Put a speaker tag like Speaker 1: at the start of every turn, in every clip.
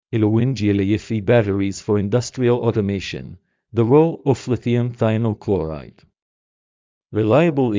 Speaker 1: LNG batteries for industrial automation. The role of lithium thionyl chloride. Reliable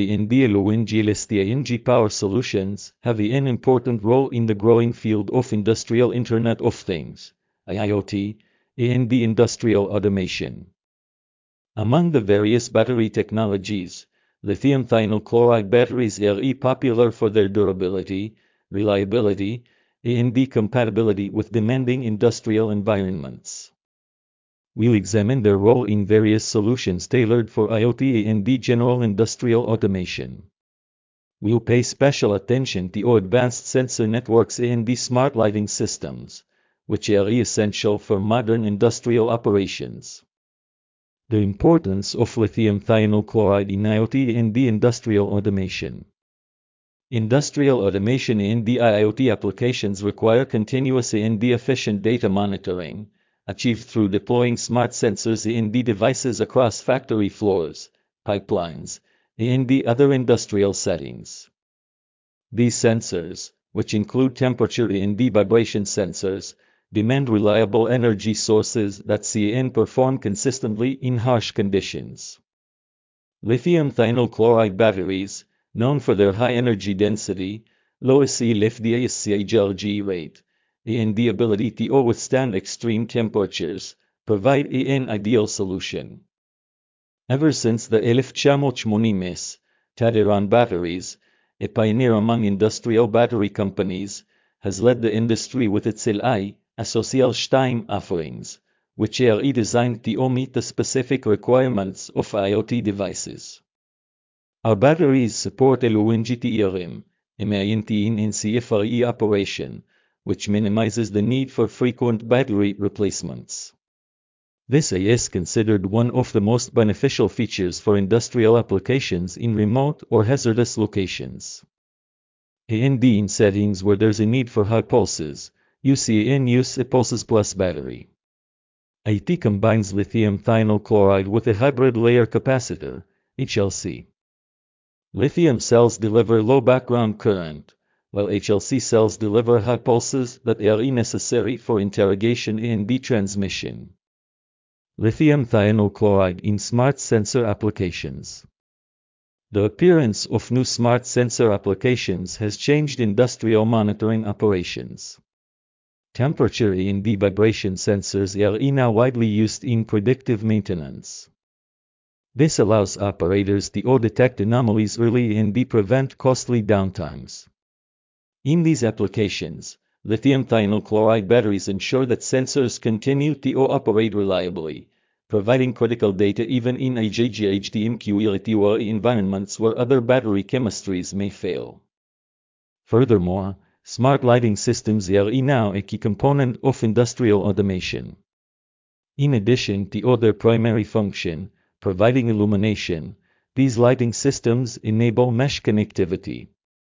Speaker 1: LNG power solutions have an important role in the growing field of industrial Internet of Things, IoT, and industrial automation. Among the various battery technologies, lithium thionyl chloride batteries are popular for their durability, reliability, and compatibility with demanding industrial environments. We'll examine their role in various solutions tailored for IoT and general industrial automation. We'll pay special attention to advanced sensor networks and smart lighting systems, which are essential for modern industrial operations. The importance of lithium thionyl chloride in IoT and industrial automation. Industrial automation and IoT applications require continuous and efficient data monitoring, achieved through deploying smart sensors and devices across factory floors, pipelines, and other industrial settings. These sensors, which include temperature and vibration sensors, demand reliable energy sources that can perform consistently in harsh conditions. Lithium thionyl chloride batteries, known for their high energy density, low CFDASCHRG rate, and the ability to withstand extreme temperatures, provide an ideal solution. Ever since the 1980s, Tadiran Batteries, a pioneer among industrial battery companies, has led the industry with its LI Associal Stein offerings, which are designed to meet the specific requirements of IoT devices. Our batteries support LNG-TRM, emergency in CFRE operation, which minimizes the need for frequent battery replacements. This is considered one of the most beneficial features for industrial applications in remote or hazardous locations. In settings where there's a need for high pulses, use a pulses plus battery. IT combines lithium thionyl chloride with a hybrid layer capacitor, HLC. Lithium cells deliver low background current, while HLC cells deliver high pulses that are necessary for interrogation and transmission. Lithium thionyl chloride in smart sensor applications. The appearance of new smart sensor applications has changed industrial monitoring operations. Temperature and vibration sensors are now widely used in predictive maintenance. This allows operators to detect anomalies early and prevent costly downtimes. In these applications, lithium thionyl chloride batteries ensure that sensors continue to operate reliably, providing critical data even in HGHTMQERTY environments where other battery chemistries may fail. Furthermore, smart lighting systems are now a key component of industrial automation. In addition to their primary function, providing illumination, these lighting systems enable mesh connectivity.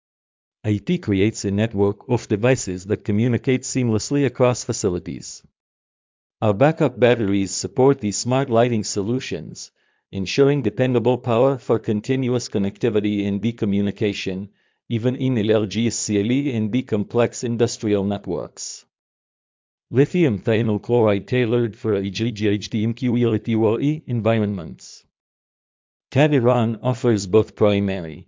Speaker 1: IT creates a network of devices that communicate seamlessly across facilities. Our backup batteries support these smart lighting solutions, ensuring dependable power for continuous connectivity and communication, even in large scale and complex industrial networks. Lithium thionyl chloride tailored for HGHTMQERTY environments. Tadiran offers both primary,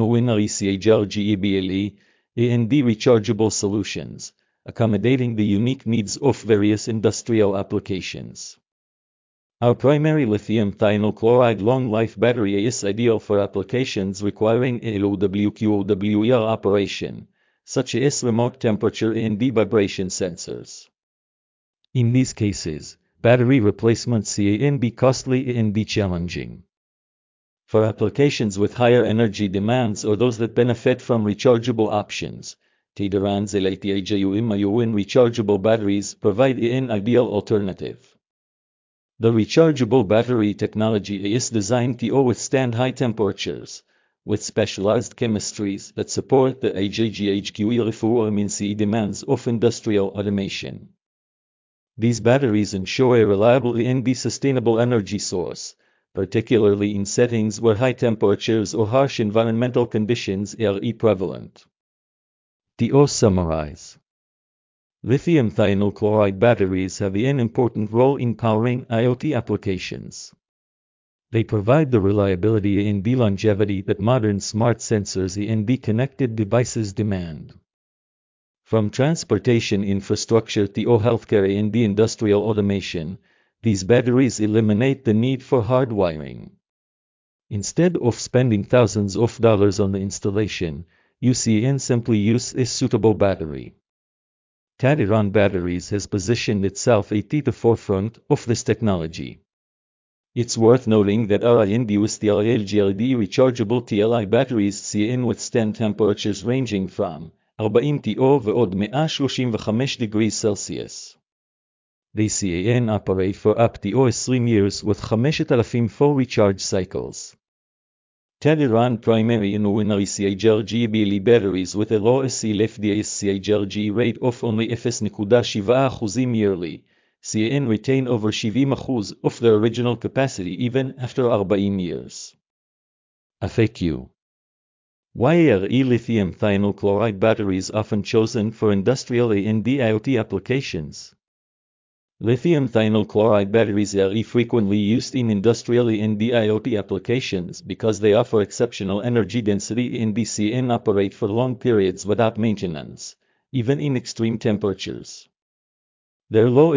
Speaker 1: CHRGEBLE, and rechargeable solutions, accommodating the unique needs of various industrial applications. Our primary lithium thionyl chloride long-life battery is ideal for applications requiring LOWQOWER operation, such as remote temperature and vibration sensors. In these cases, battery replacements can be costly and challenging. For applications with higher energy demands or those that benefit from rechargeable options, Tadiran's LITIJUM rechargeable batteries provide an ideal alternative. The rechargeable battery technology is designed to withstand high temperatures, with specialized chemistries that support the HGHQERTY demands of industrial automation. These batteries ensure a reliable and sustainable energy source, particularly in settings where high temperatures or harsh environmental conditions are prevalent. To summarize, Lithium thionyl chloride batteries have an important role in powering IoT applications. They provide the reliability and the longevity that modern smart sensors and the connected devices demand. From transportation infrastructure to healthcare and the industrial automation, these batteries eliminate the need for hard wiring. Instead of spending thousands of dollars on the installation, you can simply use a suitable battery. Tadiran Batteries has positioned itself at the forefront of this technology. It's worth noting that our LGLD rechargeable TLI batteries can withstand temperatures ranging from 40 ועוד 135 degrees Celsius. They can operate for up to 20 years with 5,000 full recharge cycles. Tadiran primary and winery CHRG batteries with a low SLFDS CHRG rate of only 0.7% yearly, can retain over 70% of their original capacity even after 40 years. FAQ. Why are lithium thionyl chloride batteries often chosen for industrial and IoT applications? Lithium thionyl chloride batteries are frequently used in industrial and IoT applications because they offer exceptional energy density and can operate for long periods without maintenance, even in extreme temperatures. Their low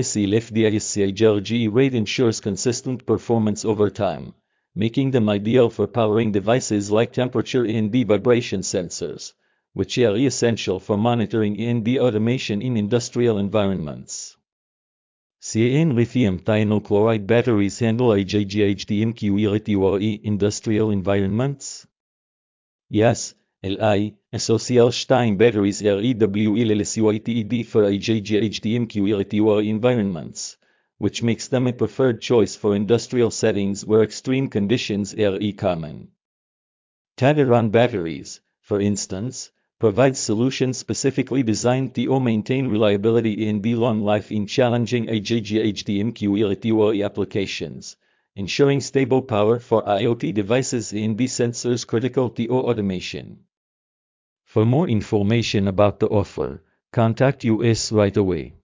Speaker 1: SLFDS rate ensures consistent performance over time, making them ideal for powering devices like temperature and vibration sensors, which are essential for monitoring and automation in industrial environments. Lithium thionyl chloride batteries handle IGGHDMQ industrial environments? Yes, SOCL2 batteries are EWLLCYTED for IGGHDMQ environments, which makes them a preferred choice for industrial settings where extreme conditions are common. Tadiran batteries, for instance, provide solutions specifically designed to maintain reliability and long life in challenging IGGHDMQ applications, ensuring stable power for IoT devices and sensors critical to automation. For more information about the offer, contact us right away.